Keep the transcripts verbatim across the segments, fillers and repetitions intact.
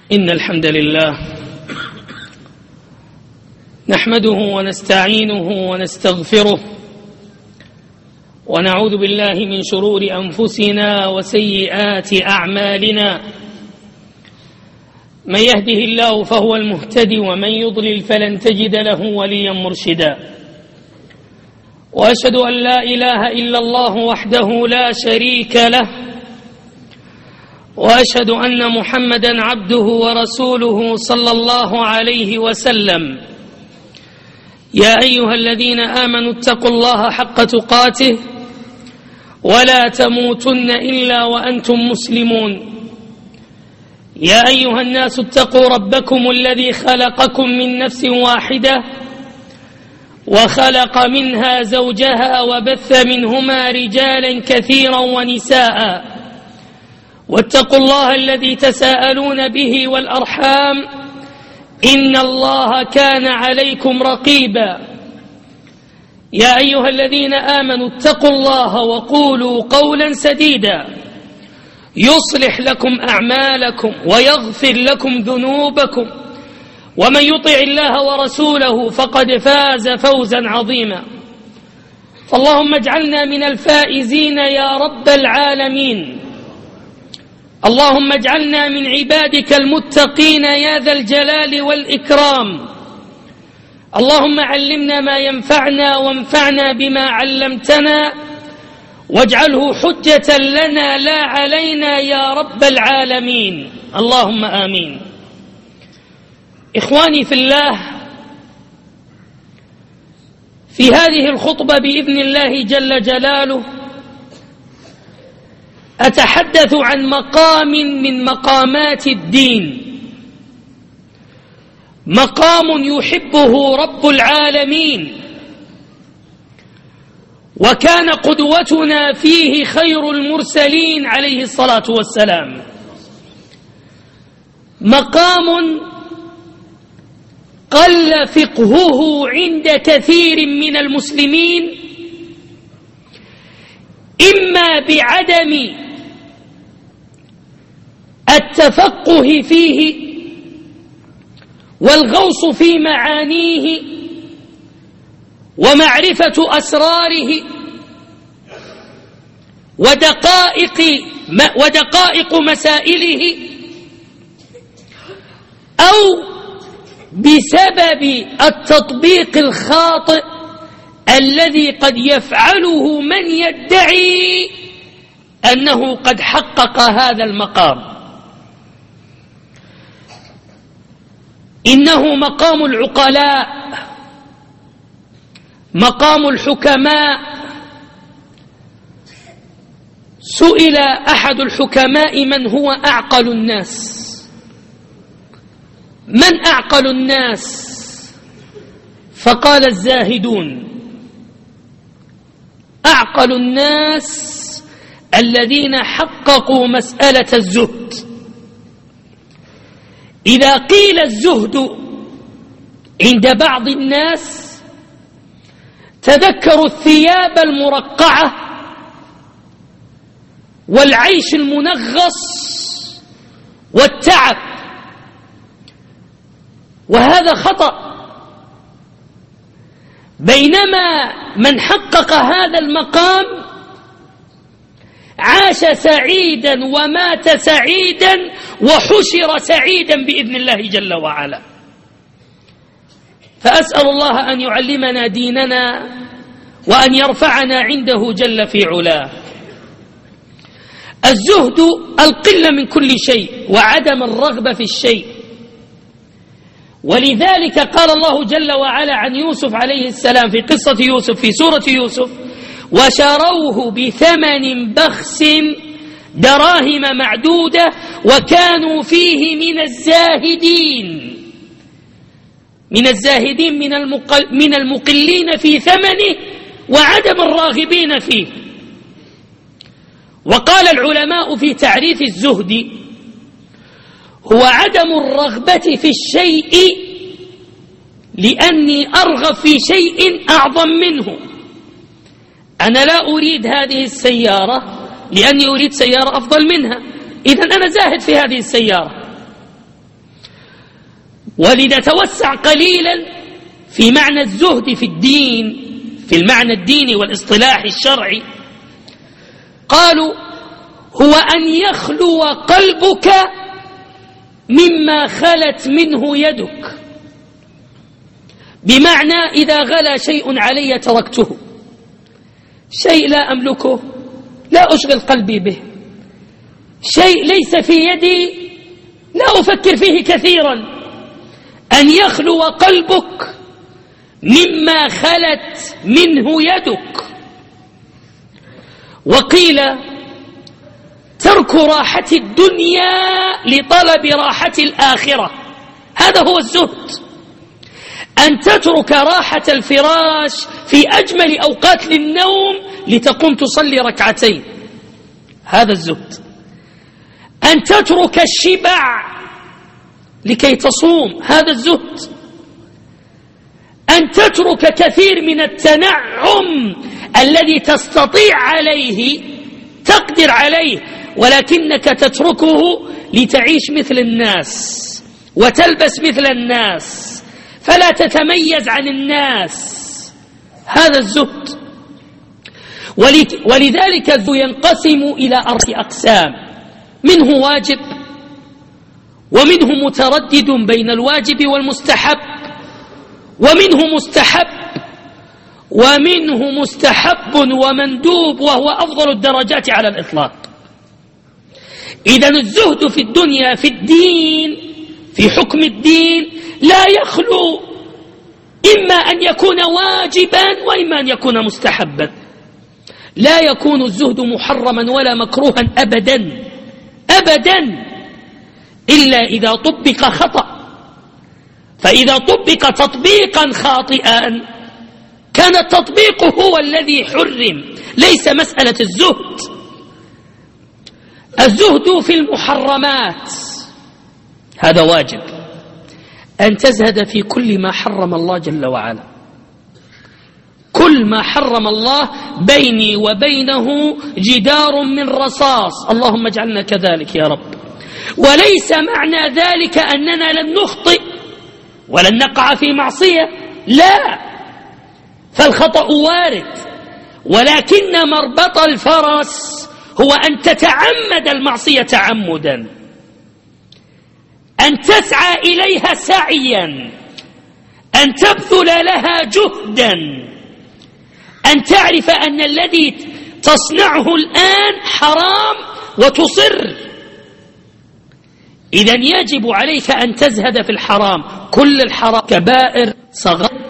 إن الحمد لله نحمده ونستعينه ونستغفره ونعوذ بالله من شرور أنفسنا وسيئات أعمالنا. من يهده الله فهو المهتدي ومن يضلل فلن تجد له وليا مرشدا. وأشهد أن لا إله إلا الله وحده لا شريك له، وأشهد أن محمدا عبده ورسوله صلى الله عليه وسلم. يا أيها الذين آمنوا اتقوا الله حق تقاته ولا تموتن إلا وأنتم مسلمون. يا أيها الناس اتقوا ربكم الذي خلقكم من نفس واحدة وخلق منها زوجها وبث منهما رجالا كثيرا ونساء، واتقوا الله الذي تساءلون به والأرحام إن الله كان عليكم رقيبا. يا أيها الذين آمنوا اتقوا الله وقولوا قولا سديدا يصلح لكم أعمالكم ويغفر لكم ذنوبكم، ومن يطع الله ورسوله فقد فاز فوزا عظيما. فاللهم اجعلنا من الفائزين يا رب العالمين. اللهم اجعلنا من عبادك المتقين يا ذا الجلال والإكرام. اللهم علمنا ما ينفعنا وانفعنا بما علمتنا، واجعله حجة لنا لا علينا يا رب العالمين. اللهم آمين. إخواني في الله، في هذه الخطبة بإذن الله جل جلاله أتحدث عن مقام من مقامات الدين، مقام يحبه رب العالمين، وكان قدوتنا فيه خير المرسلين عليه الصلاة والسلام. مقام قل فقهه عند كثير من المسلمين، إما بعدم التفقه فيه والغوص في معانيه ومعرفة أسراره ودقائق ودقائق مسائله، أو بسبب التطبيق الخاطئ الذي قد يفعله من يدعي أنه قد حقق هذا المقام. إنه مقام العقلاء، مقام الحكماء. سئل أحد الحكماء من هو أعقل الناس؟ من أعقل الناس؟ فقال الزاهدون. أعقل الناس الذين حققوا مسألة الزهد. إذا قيل الزهد عند بعض الناس تذكروا الثياب المرقعة والعيش المنغص والتعب، وهذا خطأ. بينما من حقق هذا المقام عاش سعيدا ومات سعيدا وحشر سعيدا بإذن الله جل وعلا. فأسأل الله أن يعلمنا ديننا وأن يرفعنا عنده جل في علاه. الزهد القلة من كل شيء وعدم الرغبة في الشيء، ولذلك قال الله جل وعلا عن يوسف عليه السلام في قصة يوسف في سورة يوسف: وشروه بثمن بخس دراهم معدودة وكانوا فيه من الزاهدين من الزاهدين من, المقل من المقلين في ثمنه وعدم الراغبين فيه. وقال العلماء في تعريف الزهد: هو عدم الرغبة في الشيء لأني أرغب في شيء أعظم منه. أنا لا أريد هذه السيارة لأني أريد سيارة أفضل منها، إذن أنا زاهد في هذه السيارة. ولنتوسع قليلا في معنى الزهد في الدين، في المعنى الديني والاصطلاحي الشرعي. قالوا هو أن يخلو قلبك مما خلت منه يدك، بمعنى إذا غلا شيء علي تركته، شيء لا أملكه لا أشغل قلبي به، شيء ليس في يدي لا أفكر فيه كثيرا. أن يخلو قلبك مما خلت منه يدك. وقيل ترك راحة الدنيا لطلب راحة الآخرة، هذا هو الزهد. أن تترك راحة الفراش في أجمل أوقات للنوم لتقوم تصلي ركعتين، هذا الزهد. أن تترك الشبع لكي تصوم، هذا الزهد. أن تترك كثير من التنعم الذي تستطيع عليه، تقدر عليه، ولكنك تتركه لتعيش مثل الناس وتلبس مثل الناس فلا تتميز عن الناس، هذا الزهد. ولذلك الزهد ينقسم إلى أربع أقسام، منه واجب، ومنه متردد بين الواجب والمستحب، ومنه مستحب، ومنه مستحب ومندوب، وهو أفضل الدرجات على الإطلاق. إذن الزهد في الدنيا في الدين، في حكم الدين، لا يخلو إما أن يكون واجبا وإما أن يكون مستحبا. لا يكون الزهد محرما ولا مكروها أبدا أبدا إلا إذا طبق خطأ. فإذا طبق تطبيقا خاطئا كان التطبيق هو الذي حرم، ليس مسألة الزهد. الزهد في المحرمات هذا واجب، أن تزهد في كل ما حرم الله جل وعلا. كل ما حرم الله بيني وبينه جدار من رصاص، اللهم اجعلنا كذلك يا رب. وليس معنى ذلك أننا لن نخطئ ولن نقع في معصية، لا، فالخطأ وارد، ولكن مربط الفرس هو أن تتعمد المعصية تعمدا، أن تسعى إليها سعيا، أن تبذل لها جهدا، أن تعرف أن الذي تصنعه الآن حرام وتصر. إذن يجب عليك أن تزهد في الحرام، كل الحرام كبائر صغائر،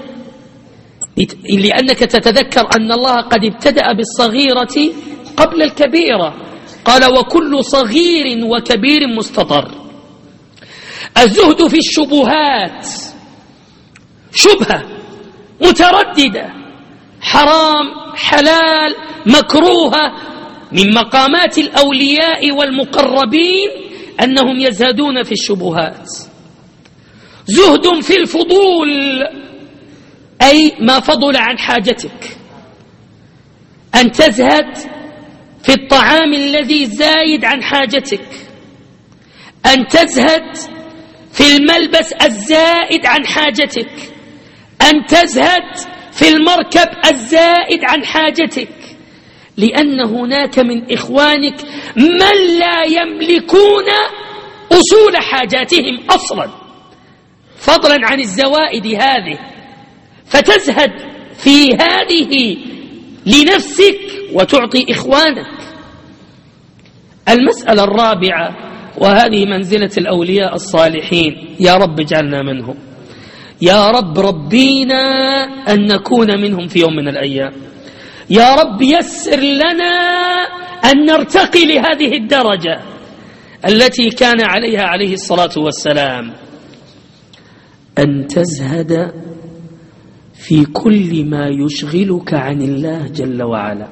لأنك تتذكر أن الله قد ابتدأ بالصغيرة قبل الكبيرة، قال وكل صغير وكبير مستطر. الزهد في الشبهات، شبهة مترددة، حرام حلال مكروهة، من مقامات الأولياء والمقربين أنهم يزهدون في الشبهات. زهد في الفضول، أي ما فضل عن حاجتك، أن تزهد في الطعام الذي زايد عن حاجتك، أن تزهد في الملبس الزائد عن حاجتك، أن تزهد في المركب الزائد عن حاجتك، لأن هناك من إخوانك من لا يملكون أصول حاجاتهم أصلا، فضلا عن الزوائد هذه، فتزهد في هذه لنفسك وتعطي إخوانك. المسألة الرابعة، وهذه منزلة الأولياء الصالحين، يا رب اجعلنا منهم، يا رب ربينا أن نكون منهم في يوم من الأيام، يا رب يسر لنا أن نرتقي لهذه الدرجة التي كان عليها عليه الصلاة والسلام، أن تزهد في كل ما يشغلك عن الله جل وعلا.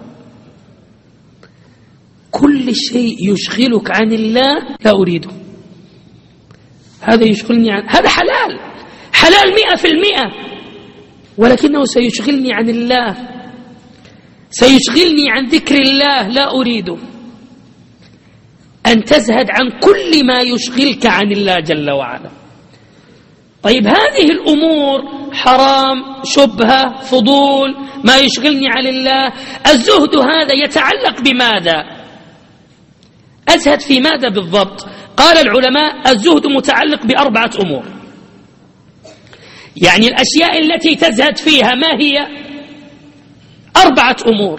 كل شيء يشغلك عن الله لا أريده، هذا يشغلني عن، هذا حلال حلال مئة في المئة، ولكنه سيشغلني عن الله، سيشغلني عن ذكر الله، لا أريده. أن تزهد عن كل ما يشغلك عن الله جل وعلا. طيب هذه الأمور حرام، شبهة، فضول، ما يشغلني عن الله. الزهد هذا يتعلق بماذا؟ أزهد في ماذا بالضبط؟ قال العلماء الزهد متعلق بأربعة أمور. يعني الأشياء التي تزهد فيها ما هي؟ أربعة أمور.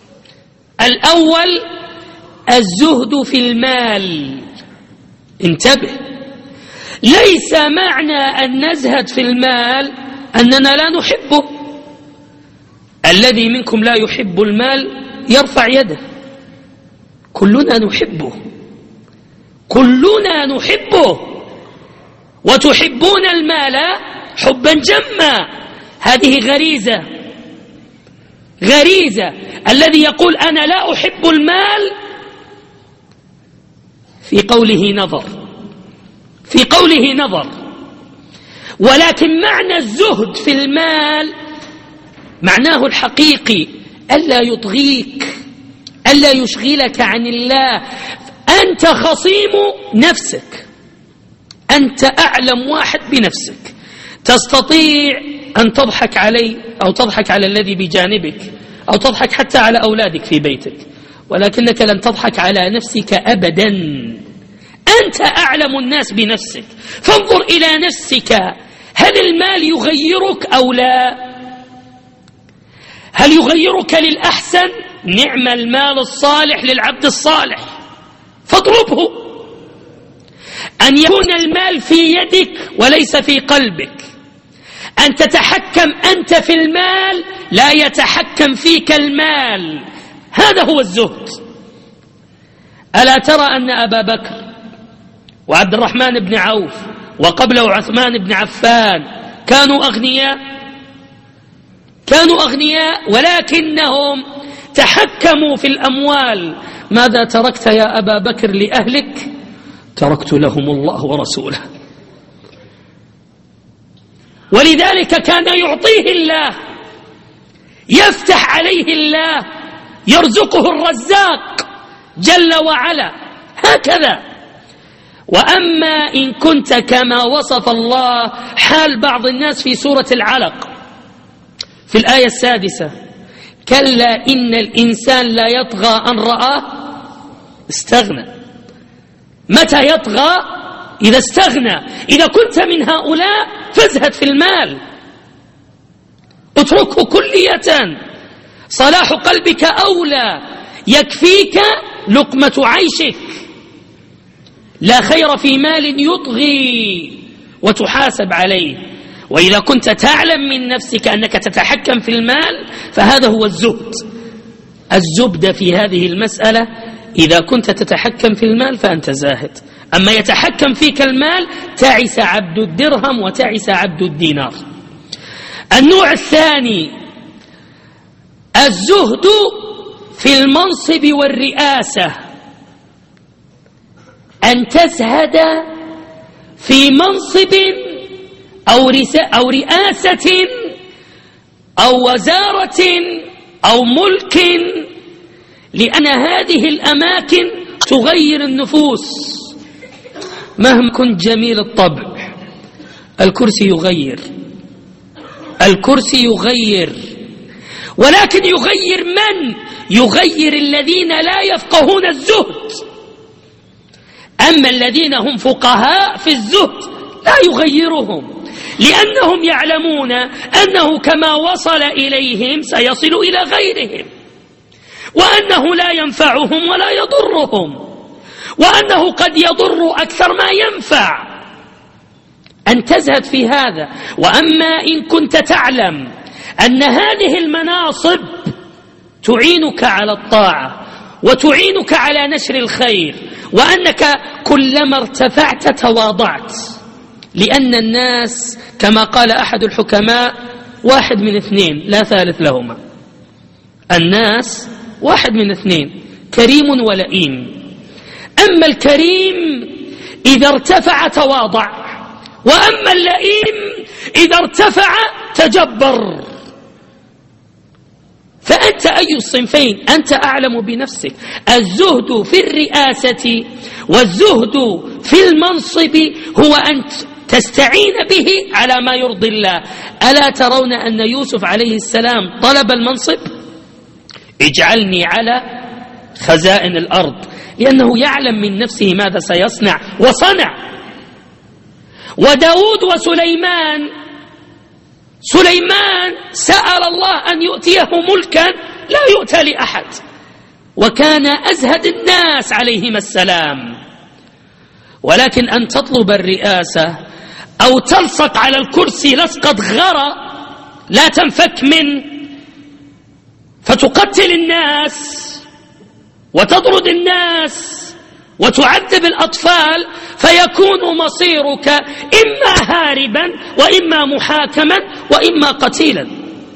الأول الزهد في المال. انتبه، ليس معنى أن نزهد في المال أننا لا نحبه. الذي منكم لا يحب المال يرفع يده. كلنا نحبه، كلنا نحبه، وتحبون المال حبا جما. هذه غريزة، غريزة. الذي يقول أنا لا أحب المال في قوله نظر، في قوله نظر. ولكن معنى الزهد في المال معناه الحقيقي ألا يطغيك، ألا يشغلك عن الله. أنت خصيم نفسك، أنت أعلم واحد بنفسك، تستطيع أن تضحك علي أو تضحك على الذي بجانبك أو تضحك حتى على أولادك في بيتك، ولكنك لن تضحك على نفسك أبدا. أنت أعلم الناس بنفسك، فانظر إلى نفسك. هل المال يغيرك أو لا؟ هل يغيرك للأحسن؟ نعم المال الصالح للعبد الصالح فاطلبه. أن يكون المال في يدك وليس في قلبك، أن تتحكم أنت في المال لا يتحكم فيك المال، هذا هو الزهد. ألا ترى أن أبا بكر وعبد الرحمن بن عوف وقبله عثمان بن عفان كانوا أغنياء، كانوا أغنياء ولكنهم تحكموا في الأموال. ماذا تركت يا أبا بكر لأهلك؟ تركت لهم الله ورسوله. ولذلك كان يعطيه الله، يفتح عليه الله، يرزقه الرزاق جل وعلا، هكذا. وأما إن كنت كما وصف الله حال بعض الناس في سورة العلق في الآية السادسة: كلا إن الإنسان لا يطغى أن رآه استغنى. متى يطغى؟ إذا استغنى. إذا كنت من هؤلاء فازهد في المال، اتركه كلية. صلاح قلبك أولى، يكفيك لقمة عيشك. لا خير في مال يطغي وتحاسب عليه. وإذا كنت تعلم من نفسك أنك تتحكم في المال فهذا هو الزهد. الزبدة في هذه المسألة إذا كنت تتحكم في المال فأنت زاهد. أما يتحكم فيك المال تعس عبد الدرهم وتعس عبد الدينار. النوع الثاني الزهد في المنصب والرئاسة، أن تزهد في منصب أو أو رئاسة أو وزارة أو ملك، لأن هذه الأماكن تغير النفوس. مهما كنت جميل الطبع الكرسي يغير، الكرسي يغير. ولكن يغير من؟ يغير الذين لا يفقهون الزهد. أما الذين هم فقهاء في الزهد لا يغيرهم، لأنهم يعلمون أنه كما وصل إليهم سيصل إلى غيرهم، وأنه لا ينفعهم ولا يضرهم، وأنه قد يضر أكثر ما ينفع. أن تزهد في هذا. وأما إن كنت تعلم أن هذه المناصب تعينك على الطاعة وتعينك على نشر الخير، وأنك كلما ارتفعت تواضعت، لأن الناس كما قال أحد الحكماء واحد من اثنين لا ثالث لهما. الناس واحد من اثنين، كريم ولئيم. أما الكريم إذا ارتفع تواضع، وأما اللئيم إذا ارتفع تجبر. فأنت أي الصنفين؟ أنت أعلم بنفسك. الزهد في الرئاسة والزهد في المنصب هو أن تستعين به على ما يرضي الله. ألا ترون أن يوسف عليه السلام طلب المنصب؟ اجعلني على خزائن الأرض، لأنه يعلم من نفسه ماذا سيصنع وصنع. وداود وسليمان، سليمان سأل الله أن يؤتيه ملكا لا يؤتى لأحد، وكان أزهد الناس عليهما السلام. ولكن أن تطلب الرئاسة أو تلصق على الكرسي لصقة غرة لا تنفك منه، فتقتل الناس وتطرد الناس وتعذب الأطفال، فيكون مصيرك إما هاربا وإما محاكما وإما قتيلا.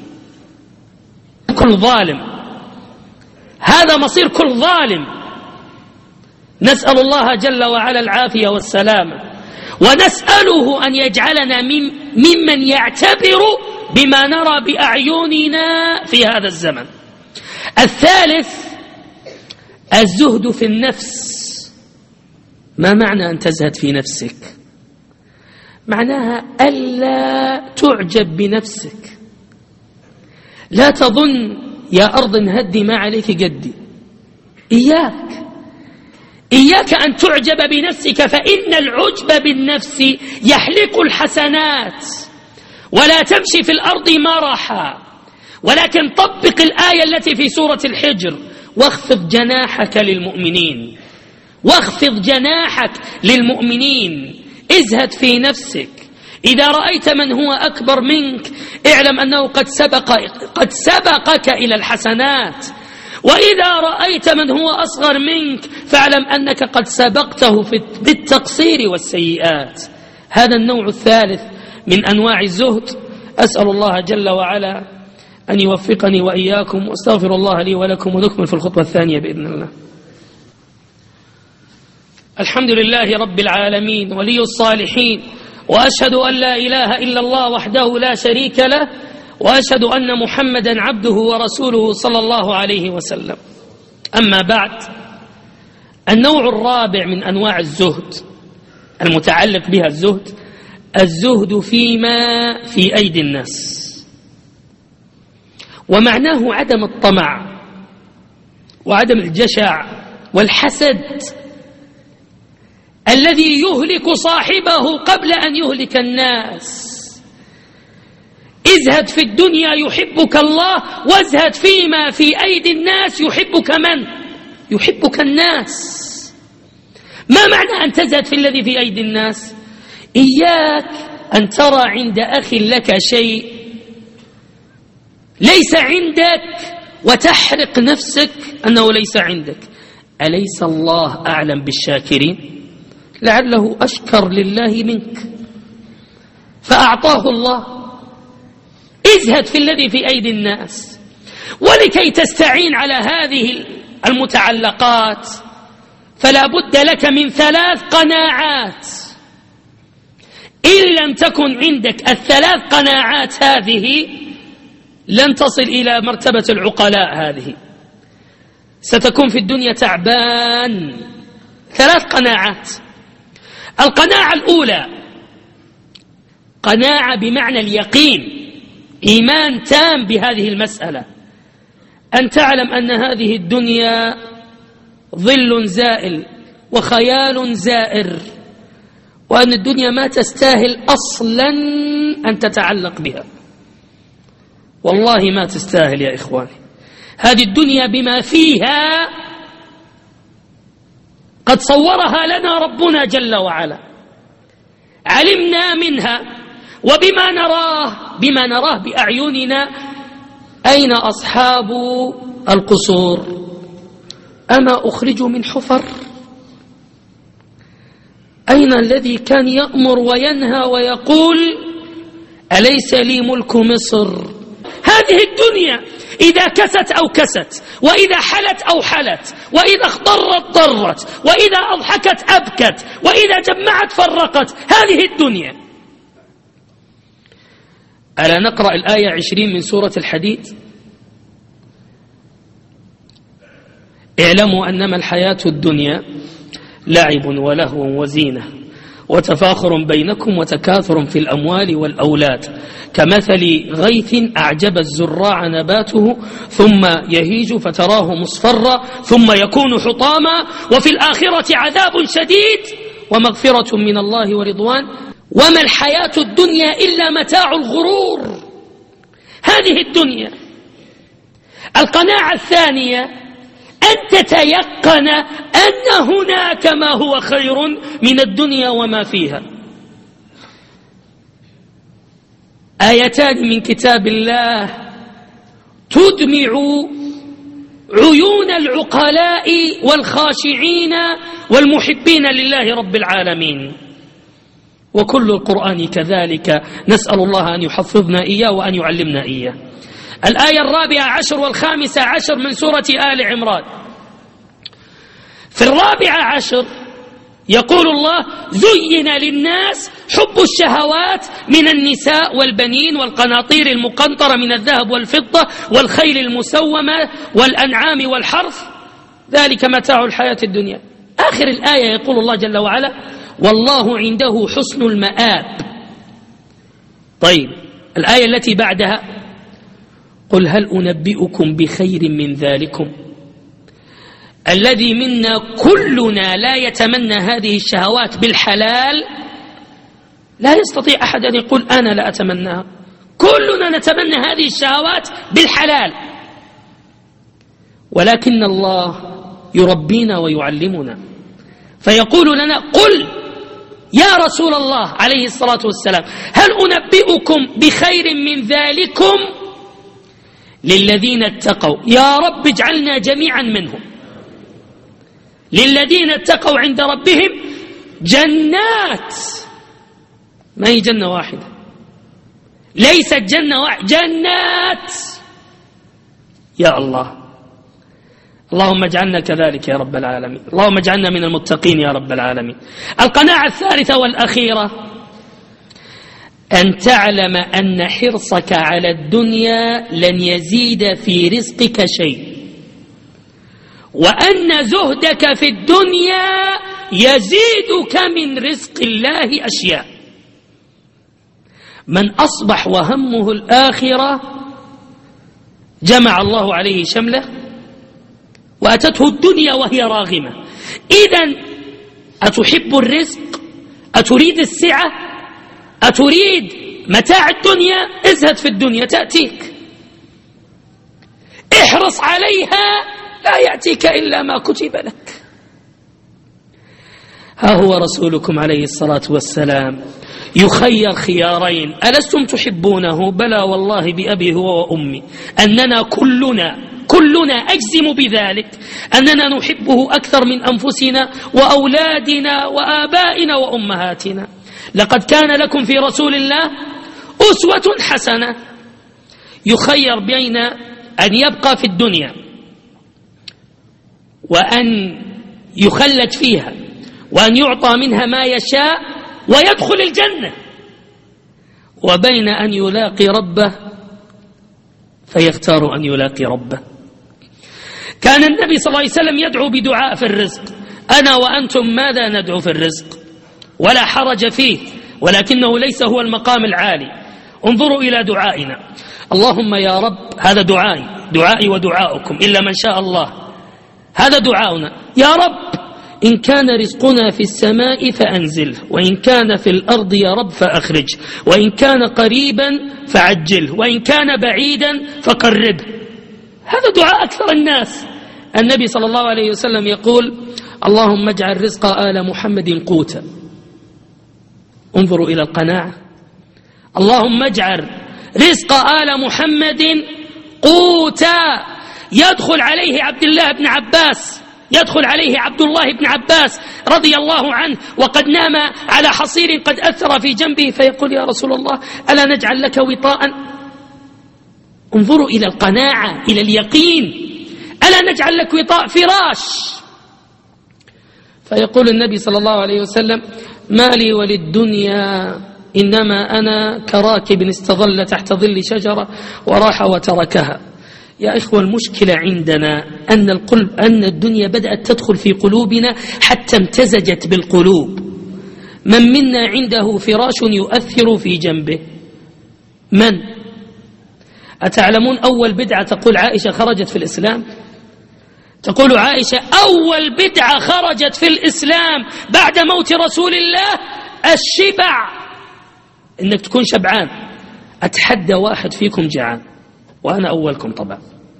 كل ظالم، هذا مصير كل ظالم. نسأل الله جل وعلا العافية والسلامة، ونسأله أن يجعلنا من ممن يعتبر بما نرى بأعيننا في هذا الزمن. الثالث الزهد في النفس. ما معنى أن تزهد في نفسك؟ معناها ألا تعجب بنفسك. لا تظن يا أرض هدي ما عليك قدي. إياك إياك أن تعجب بنفسك، فإن العجب بالنفس يحلق الحسنات ولا تمشي في الأرض مرحا. ولكن طبق الآية التي في سورة الحجر: واخفض جناحك للمؤمنين، واخفض جناحك للمؤمنين. ازهد في نفسك. إذا رأيت من هو أكبر منك اعلم أنه قد سبق قد سبقك إلى الحسنات، وإذا رأيت من هو أصغر منك فاعلم أنك قد سبقته بالتقصير والسيئات. هذا النوع الثالث من أنواع الزهد. أسأل الله جل وعلا أن يوفقني وإياكم، واستغفر الله لي ولكم، ونكمل في الخطوة الثانية بإذن الله. الحمد لله رب العالمين ولي الصالحين، وأشهد أن لا إله إلا الله وحده لا شريك له، وأشهد أن محمدا عبده ورسوله صلى الله عليه وسلم. أما بعد، النوع الرابع من أنواع الزهد المتعلق بها الزهد الزهد فيما في أيدي الناس، ومعناه عدم الطمع وعدم الجشع والحسد الذي يهلك صاحبه قبل أن يهلك الناس. ازهد في الدنيا يحبك الله، وازهد فيما في أيدي الناس يحبك من؟ يحبك الناس. ما معنى أن تزهد في الذي في أيدي الناس؟ إياك أن ترى عند أخ لك شيء ليس عندك وتحرق نفسك أنه ليس عندك. أليس الله أعلم بالشاكرين؟ لعله أشكر لله منك فأعطاه الله. ازهد في الذي في أيدي الناس. ولكي تستعين على هذه المتعلقات فلا بد لك من ثلاث قناعات. إن لم تكن عندك الثلاث قناعات هذه لن تصل إلى مرتبة العقلاء. هذه ستكون في الدنيا تعبان. ثلاث قناعات. القناعة الأولى قناعة بمعنى اليقين، إيمان تام بهذه المسألة، أن تعلم أن هذه الدنيا ظل زائل وخيال زائر، وأن الدنيا ما تستاهل أصلا أن تتعلق بها. والله ما تستاهل يا إخواني. هذه الدنيا بما فيها قد صورها لنا ربنا جل وعلا، علمنا منها وبما نراه بما نراه بأعيننا. أين أصحاب القصور؟ أما أخرجوا من حفر؟ أين الذي كان يأمر وينهى ويقول أليس لي ملك مصر؟ هذه الدنيا إذا كست أو كست، وإذا حلت أو حلت، وإذا اخضرت ضرت، وإذا أضحكت أبكت، وإذا جمعت فرقت. هذه الدنيا. ألا نقرأ الآية عشرين من سورة الحديد؟ اعلموا أنما الحياة الدنيا لعب ولهو وزينة وتفاخر بينكم وتكاثر في الأموال والأولاد كمثل غيث أعجب الزراع نباته ثم يهيج فتراه مصفرا ثم يكون حطاما وفي الآخرة عذاب شديد ومغفرة من الله ورضوان وما الحياة الدنيا إلا متاع الغرور. هذه الدنيا. القناعة الثانية أن تتيقن أن هناك ما هو خير من الدنيا وما فيها. آيتان من كتاب الله تدمع عيون العقلاء والخاشعين والمحبين لله رب العالمين، وكل القرآن كذلك، نسأل الله أن يحفظنا إياه وأن يعلمنا إياه. الآية الرابعة عشر والخامسة عشر من سورة آل عمران. في الرابعة عشر يقول الله: زين للناس حب الشهوات من النساء والبنين والقناطير المقنطرة من الذهب والفضة والخيل المسومة والأنعام والحرث ذلك متاع الحياة الدنيا. آخر الآية يقول الله جل وعلا: والله عنده حسن المآب. طيب الآية التي بعدها: قل هل أنبئكم بخير من ذلكم الذي منا كلنا لا يتمنى هذه الشهوات بالحلال. لا يستطيع أحد أن يقول أنا لا أتمناها، كلنا نتمنى هذه الشهوات بالحلال، ولكن الله يربينا ويعلمنا فيقول لنا: قل يا رسول الله عليه الصلاة والسلام هل أنبئكم بخير من ذلكم للذين اتقوا. يا رب اجعلنا جميعا منهم. للذين اتقوا عند ربهم جنات، ما هي جنة واحدة، ليست جنة واحدة، جنات. يا الله، اللهم اجعلنا كذلك يا رب العالمين، اللهم اجعلنا من المتقين يا رب العالمين. القناعة الثالثة والأخيرة: أن تعلم أن حرصك على الدنيا لن يزيد في رزقك شيء، وأن زهدك في الدنيا يزيدك من رزق الله أشياء. من أصبح وهمه الآخرة جمع الله عليه شمله وأتته الدنيا وهي راغمة. إذن أتحب الرزق؟ أتريد السعة؟ أتريد متاع الدنيا؟ ازهد في الدنيا تأتيك، احرص عليها لا يأتيك إلا ما كتب لك. ها هو رسولكم عليه الصلاة والسلام يخير خيارين: ألستم تحبونه؟ بلى والله بأبي هو وأمي أننا كلنا كلنا أجزم بذلك أننا نحبه أكثر من أنفسنا وأولادنا وآبائنا وأمهاتنا. لقد كان لكم في رسول الله أسوة حسنة. يخير بين أن يبقى في الدنيا وأن يخلد فيها وأن يعطى منها ما يشاء ويدخل الجنة، وبين أن يلاقي ربه فيختار أن يلاقي ربه. كان النبي صلى الله عليه وسلم يدعو بدعاء في الرزق. أنا وأنتم ماذا ندعو في الرزق؟ ولا حرج فيه، ولكنه ليس هو المقام العالي. انظروا إلى دعائنا: اللهم يا رب، هذا دعائي دعائي ودعاؤكم إلا من شاء الله، هذا دعاؤنا: يا رب إن كان رزقنا في السماء فأنزله، وإن كان في الأرض يا رب فأخرجه، وإن كان قريبا فعجله، وإن كان بعيدا فقربه. هذا دعاء أكثر الناس. النبي صلى الله عليه وسلم يقول: اللهم اجعل رزق آل محمد قوتا. انظروا إلى القناعة: اللهم اجعل رزق آل محمد قوتا. يدخل عليه عبد الله بن عباس يدخل عليه عبد الله بن عباس رضي الله عنه وقد نام على حصير قد أثر في جنبه، فيقول: يا رسول الله ألا نجعل لك وطاء؟ انظروا إلى القناعة، إلى اليقين: ألا نجعل لك وطاء، فراش؟ فيقول النبي صلى الله عليه وسلم: ما لي وللدنيا إنما أنا كراكب استظل تحت ظل شجرة وراح وتركها. يا إخوة، المشكلة عندنا أن القلب أن الدنيا بدأت تدخل في قلوبنا حتى امتزجت بالقلوب، من منا عنده فراش يؤثر في جنبه؟ من؟ أتعلمون أول بدعة تقول عائشة خرجت في الإسلام؟ تقول عائشة أول بدعة خرجت في الإسلام بعد موت رسول الله الشبع، إنك تكون شبعان. أتحدى واحد فيكم جعان، وأنا أولكم طبعا،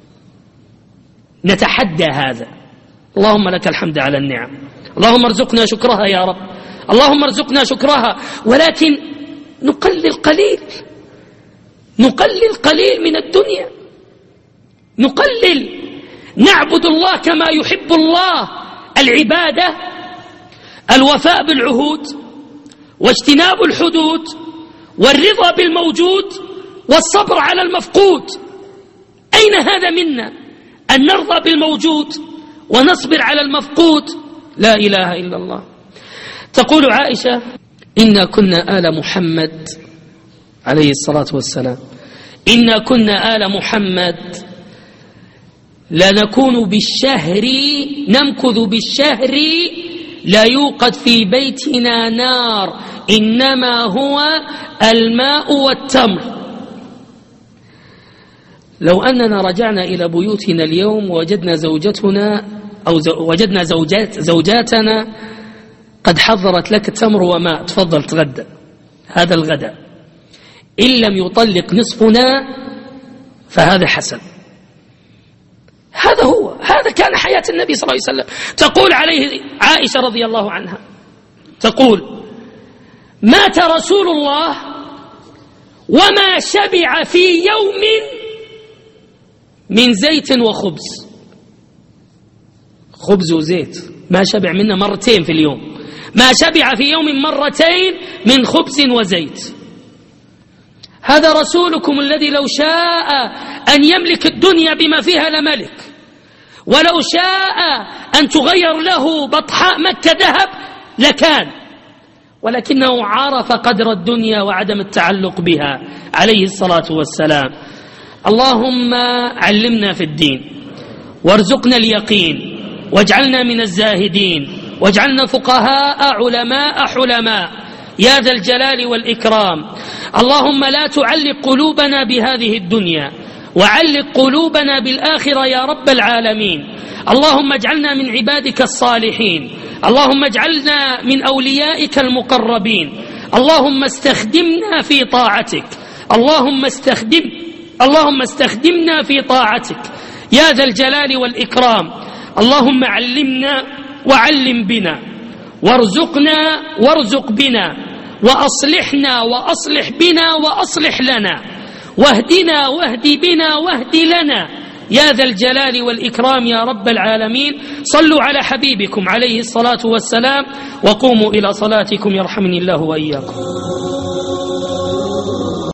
نتحدى هذا. اللهم لك الحمد على النعم، اللهم ارزقنا شكرها يا رب، اللهم ارزقنا شكرها. ولكن نقلل قليل، نقلل قليل من الدنيا، نقلل، نعبد الله كما يحب الله. العبادة الوفاء بالعهود واجتناب الحدود والرضا بالموجود والصبر على المفقود. أين هذا منا أن نرضى بالموجود ونصبر على المفقود؟ لا إله إلا الله. تقول عائشة إنا كنا آل محمد عليه الصلاة والسلام، إنا كنا آل محمد لنكون بالشهر نمكث بالشهر لا يوقد في بيتنا نار إنما هو الماء والتمر. لو أننا رجعنا إلى بيوتنا اليوم ووجدنا زوجتنا أو وجدنا زوجات زوجاتنا قد حضرت لك تمر وماء، تفضل تغدى، هذا الغداء، إن لم يطلق نصفنا فهذا حسن. هذا هو، هذا كان حياة النبي صلى الله عليه وسلم. تقول عليه عائشة رضي الله عنها، تقول مات رسول الله وما شبع في يوم من زيت وخبز، خبز وزيت ما شبع منا مرتين في اليوم، ما شبع في يوم مرتين من خبز وزيت. هذا رسولكم الذي لو شاء أن يملك الدنيا بما فيها لملك، ولو شاء أن تغير له بطحاء مكة ذهب لكان، ولكنه عرف قدر الدنيا وعدم التعلق بها عليه الصلاة والسلام. اللهم علمنا في الدين وارزقنا اليقين واجعلنا من الزاهدين واجعلنا فقهاء علماء حلماء يا ذا الجلال والإكرام. اللهم لا تعلق قلوبنا بهذه الدنيا وعلق قلوبنا بالآخرة يا رب العالمين. اللهم اجعلنا من عبادك الصالحين، اللهم اجعلنا من أوليائك المقربين، اللهم استخدمنا في طاعتك، اللهم استخدم اللهم استخدمنا في طاعتك يا ذا الجلال والإكرام. اللهم علمنا وعلم بنا وارزقنا وارزق بنا وأصلحنا وأصلح بنا وأصلح لنا واهدنا واهد بنا واهد لنا يا ذا الجلال والإكرام يا رب العالمين. صلوا على حبيبكم عليه الصلاة والسلام وقوموا إلى صلاتكم يرحمني الله وإياكم.